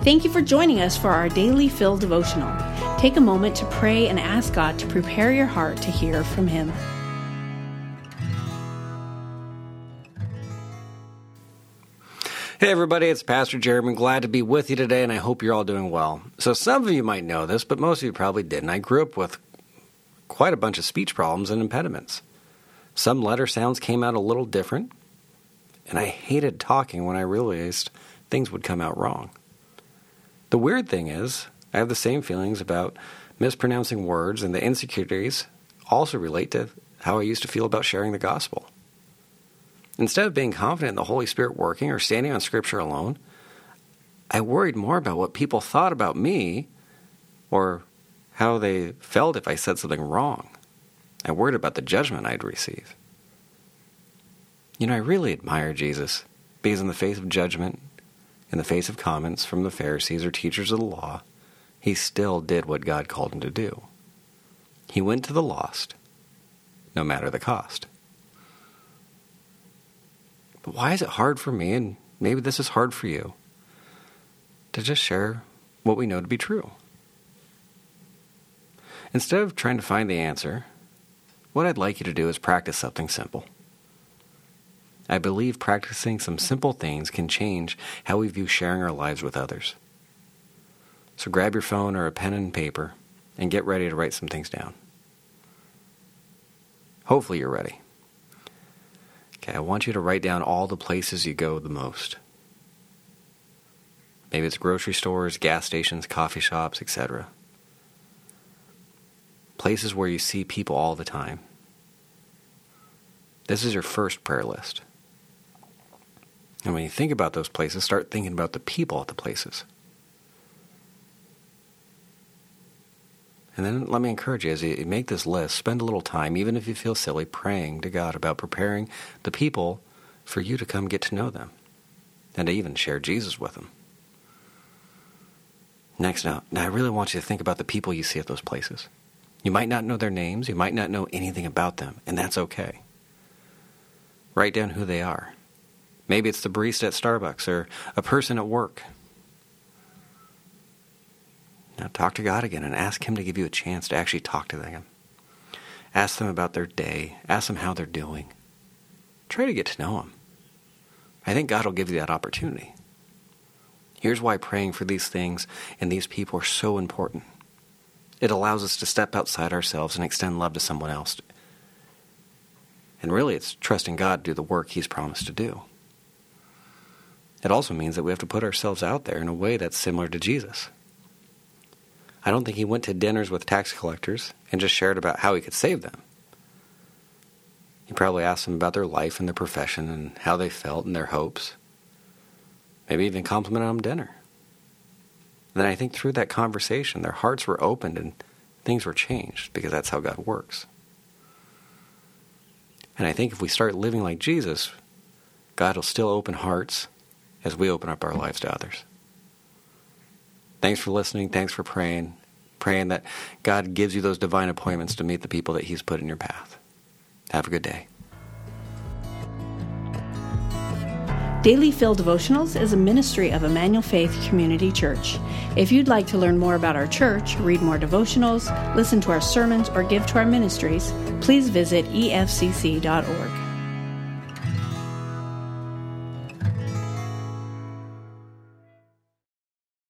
Thank you for joining us for our Daily Fill devotional. Take a moment to pray and ask God to prepare your heart to hear from Him. Hey everybody, it's Pastor Jeremy. Glad to be with you today, and I hope you're all doing well. So some of you might know this, but most of you probably didn't. I grew up with quite a bunch of speech problems and impediments. Some letter sounds came out a little different, and I hated talking when I realized things would come out wrong. The weird thing is, I have the same feelings about mispronouncing words, and the insecurities also relate to how I used to feel about sharing the gospel. Instead of being confident in the Holy Spirit working or standing on Scripture alone, I worried more about what people thought about me or how they felt if I said something wrong. I worried about the judgment I'd receive. You know, I really admire Jesus because in the face of judgment, in the face of comments from the Pharisees or teachers of the law, he still did what God called him to do. He went to the lost, no matter the cost. But why is it hard for me, and maybe this is hard for you, to just share what we know to be true? Instead of trying to find the answer, what I'd like you to do is practice something simple. I believe practicing some simple things can change how we view sharing our lives with others. So grab your phone or a pen and paper and get ready to write some things down. Hopefully you're ready. Okay, I want you to write down all the places you go the most. Maybe it's grocery stores, gas stations, coffee shops, etc. Places where you see people all the time. This is your first prayer list. And when you think about those places, start thinking about the people at the places. And then let me encourage you, as you make this list, spend a little time, even if you feel silly, praying to God about preparing the people for you to come get to know them and to even share Jesus with them. Next, now I really want you to think about the people you see at those places. You might not know their names, you might not know anything about them, and that's okay. Write down who they are. Maybe it's the barista at Starbucks or a person at work. Now talk to God again and ask Him to give you a chance to actually talk to them. Ask them about their day. Ask them how they're doing. Try to get to know them. I think God will give you that opportunity. Here's why praying for these things and these people are so important. It allows us to step outside ourselves and extend love to someone else. And really, it's trusting God to do the work He's promised to do. It also means that we have to put ourselves out there in a way that's similar to Jesus. I don't think He went to dinners with tax collectors and just shared about how He could save them. He probably asked them about their life and their profession and how they felt and their hopes. Maybe even complimented them dinner. And then I think through that conversation, their hearts were opened and things were changed because that's how God works. And I think if we start living like Jesus, God will still open hearts as we open up our lives to others. Thanks for listening. Thanks for praying that God gives you those divine appointments to meet the people that He's put in your path. Have a good day. Daily Fill Devotionals is a ministry of Emmanuel Faith Community Church. If you'd like to learn more about our church, read more devotionals, listen to our sermons, or give to our ministries, please visit efcc.org.